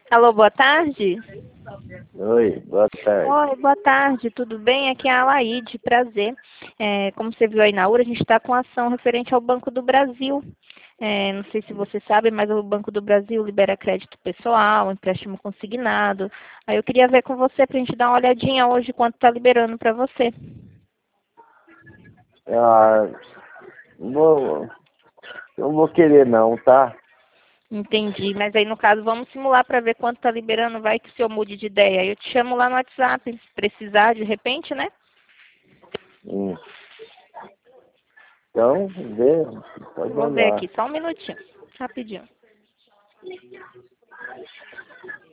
Alô, boa tarde. Oi, boa tarde. Oi, boa tarde, tudo bem? Aqui é a Alaide, prazer. Como você viu aí na URA, a gente está com ação referente ao Banco do Brasil. Não sei se você sabe, mas o Banco do Brasil libera crédito pessoal, empréstimo consignado. Aí eu queria ver com você para a gente dar uma olhadinha hoje quanto está liberando para você. Ah, vou, não vou querer não, tá? Entendi, mas aí no caso vamos simular para ver quanto está liberando, vai que o senhor mude de ideia. Eu te chamo lá no WhatsApp, se precisar de repente, né? Hum. Então, vê, pode Vou ver mandar. aqui, só um minutinho, rapidinho.